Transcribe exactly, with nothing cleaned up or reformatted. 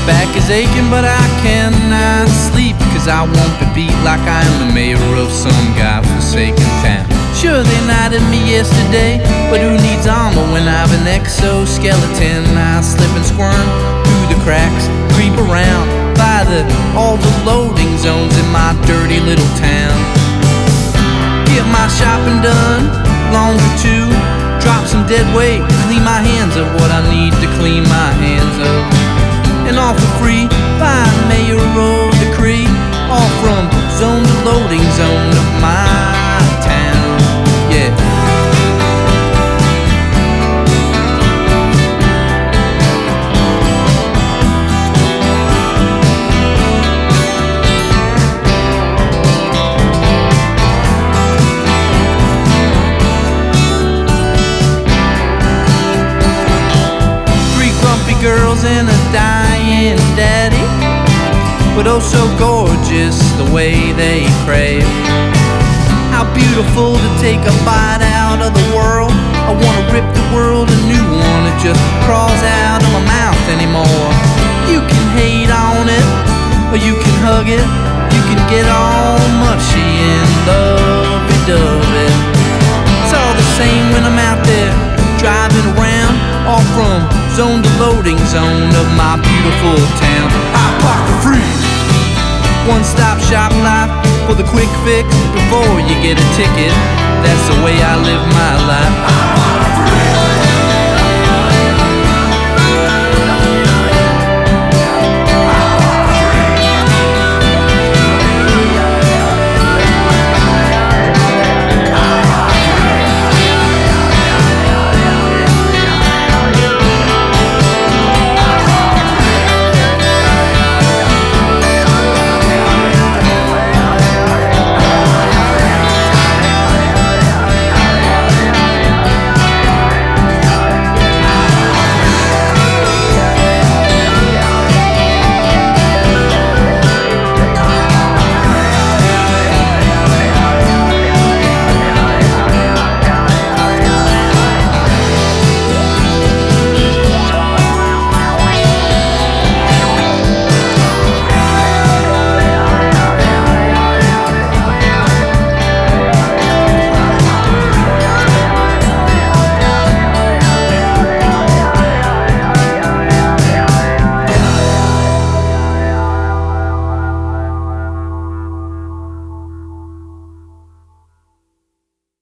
Back is aching but I cannot sleep, 'cause I won't be beat like I am the mayor of some godforsaken town. Sure, they knighted me yesterday, but who needs armor when I've an exoskeleton? I slip and squirm through the cracks, creep around by the all the loading zones in my dirty little town. Get my shopping done, laundry too, drop some dead weight, clean my hands of what I need to clean my hands of. And all for free by mayoral decree, all from zone to loading zone of my town. Yeah. Three grumpy girls and a dying daddy, but oh so gorgeous the way they crave. How beautiful to take a bite out of the world. I wanna rip the world a new one, it just crawls out of my mouth anymore. You can hate on it, or you can hug it, you can get all mushy and lovey-dovey it. It's all the same when I'm out there driving around, all from zone to loading zone of my beautiful town. I park for free, one-stop shop life for the quick fix before you get a ticket. That's the way I live my life.